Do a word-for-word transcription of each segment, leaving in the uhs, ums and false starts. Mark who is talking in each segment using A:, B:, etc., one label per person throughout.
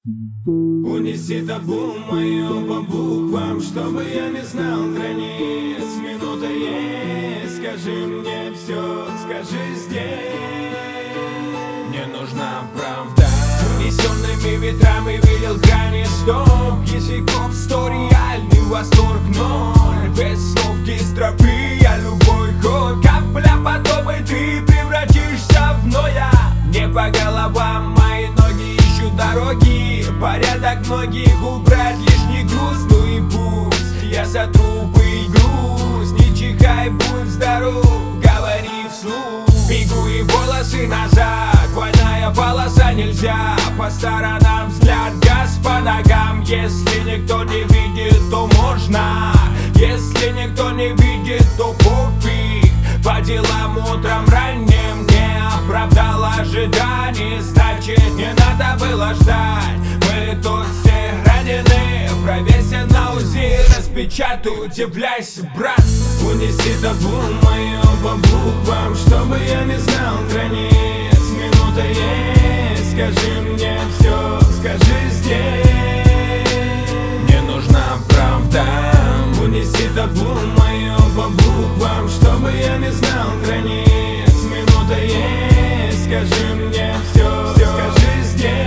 A: Унеси табу мою по буквам, чтобы я не знал границ. Минута есть, скажи мне все, скажи здесь. Мне нужна правда. Унесенными ветрами видел грани стоп. Языков сто, реальный восторг ноль. Без слов дистропы, я любой ход. Капля потопа, ты превратишься в ноя. Не по головам мои ноги ищут дороги. Порядок многих убрать лишний груз. Ну и пусть я сотру пыль груз. Не чихай, будь здоров, говори вслух. Бегу и волосы назад, двойная полоса, нельзя по сторонам взгляд, газ по ногам. Если никто не видит, то можно. Если никто не видит, то пофиг. По делам утром ранним не оправдал ожиданий. Значит, не надо было ждать. Мы тут все ранены, провесен на УЗИ. Распечатаю, удивляйся, брат. Унеси табу мою по буквам, чтобы я не знал границ. Минута есть, скажи мне все, скажи здесь. Мне нужна правда. Унеси табу мою по буквам, чтобы я не знал границ. Минута есть, скажи мне все, скажи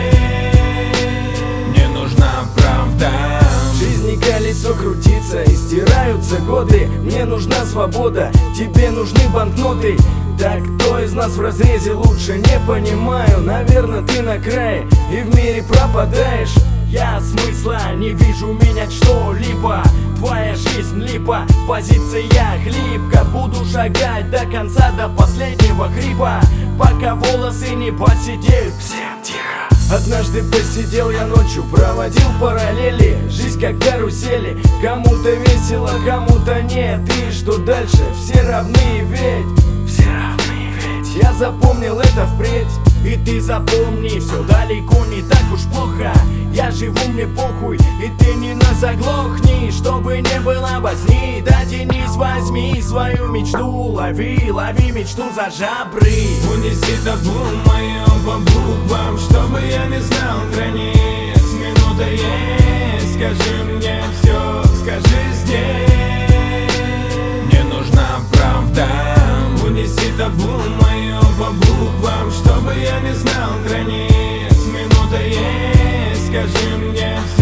A: здесь. Мне нужна правда.
B: В жизни колесо крутится и стираются годы. Мне нужна свобода, тебе нужны банкноты. Так кто из нас в разрезе, лучше не понимаю. Наверное, ты на крае и в мире пропадаешь. Я смысла не вижу менять что-либо. Твоя жизнь липа, позиция хлипка. Буду шагать до конца, до последнего хрипа, пока волосы не посидеют. Всем тихо. Однажды посидел я ночью, проводил параллели. Жизнь как карусели, кому-то весело, кому-то нет. И что дальше? Все равны ведь, все равны ведь. Я запомнил это впредь, и ты запомни, все далеко не так уж плохо. Я живу, мне похуй, и ты не на заглохни. Чтобы не было возни, дотянись, возьми свою мечту. Лови, лови мечту за жабры.
A: Унеси табу мою по буквам, чтобы я не знал границ. Минута есть, скажи мне все, скажи здесь. Мне нужна правда. Унеси табу мою по буквам, чтобы я не знал границ. Минута есть, скажи мне все.